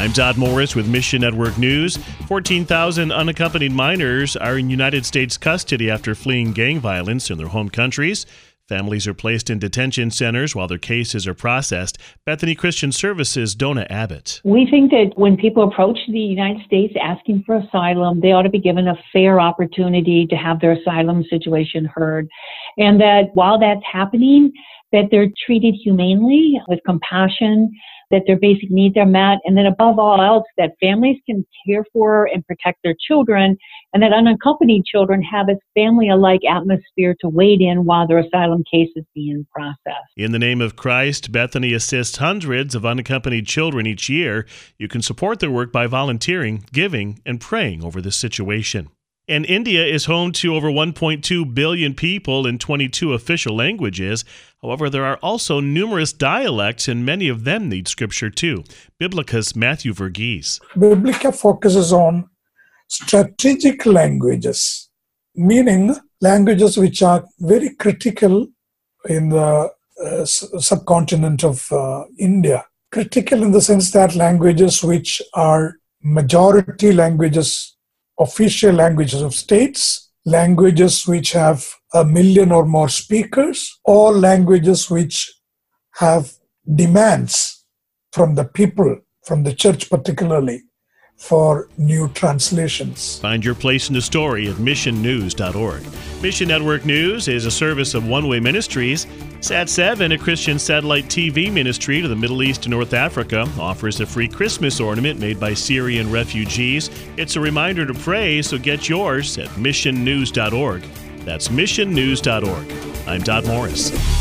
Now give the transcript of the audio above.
I'm Todd Morris with Mission Network News. 14,000 unaccompanied minors are in United States custody after fleeing gang violence in their home countries. Families are placed in detention centers while their cases are processed. Bethany Christian Services' Donna Abbott. We think that when people approach the United States asking for asylum, they ought to be given a fair opportunity to have their asylum situation heard. And that while that's happening, that they're treated humanely, with compassion, that their basic needs are met, and then above all else, that families can care for and protect their children, and that unaccompanied children have a family-alike atmosphere to wait in while their asylum case is being processed. In the name of Christ, Bethany assists hundreds of unaccompanied children each year. You can support their work by volunteering, giving, and praying over this situation. And India is home to over 1.2 billion people in 22 official languages. However, there are also numerous dialects, and many of them need scripture too. Biblica's Matthew Verghese. Biblica focuses on strategic languages, meaning languages which are very critical in the subcontinent of India. Critical in the sense that languages which are majority languages, official languages of states, languages which have 1 million or more speakers, or languages which have demands from the people, from the church particularly, for new translations. Find your place in the story at missionnews.org. Mission Network News is a service of One Way Ministries. Sat7, a Christian satellite TV ministry to the Middle East and North Africa, offers a free Christmas ornament made by Syrian refugees. It's a reminder to pray, so get yours at missionnews.org. That's missionnews.org. I'm Todd Morris.